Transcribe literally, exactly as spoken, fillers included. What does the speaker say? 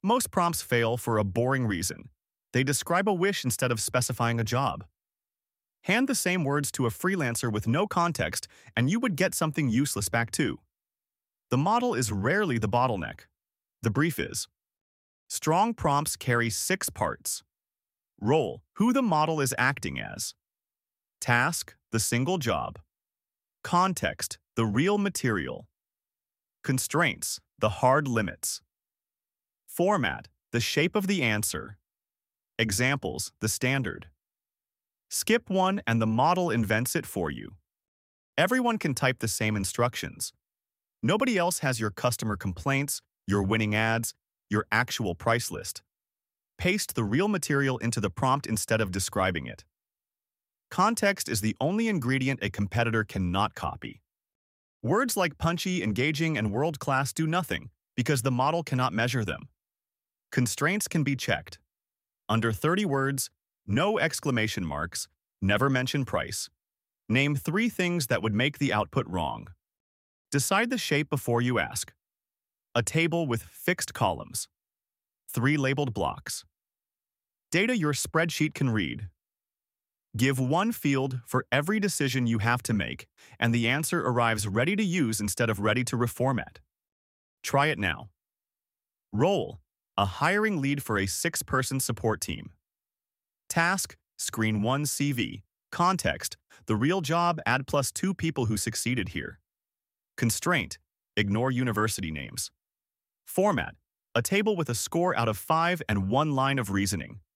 Most prompts fail for a boring reason. They describe a wish instead of specifying a job. Hand the same words to a freelancer with no context, and you would get something useless back too. The model is rarely the bottleneck. The brief is. Strong prompts carry six parts. Role, who the model is acting as. Task, the single job. Context, the real material. Constraints, the hard limits. Format, the shape of the answer. Examples, the standard. Skip one and the model invents it for you. Everyone can type the same instructions. Nobody else has your customer complaints, your winning ads, your actual price list. Paste the real material into the prompt instead of describing it. Context is the only ingredient a competitor cannot copy. Words like punchy, engaging, and world-class do nothing because the model cannot measure them. Constraints can be checked. Under thirty words, no exclamation marks, never mention price. Name three things that would make the output wrong. Decide the shape before you ask. A table with fixed columns. Three labeled blocks. Data your spreadsheet can read. Give one field for every decision you have to make, and the answer arrives ready to use instead of ready to reformat. Try it now. Role, a hiring lead for a six-person support team. Task, screen one C V. Context, the real job, add plus two people who succeeded here. Constraint, ignore university names. Format, a table with a score out of five and one line of reasoning.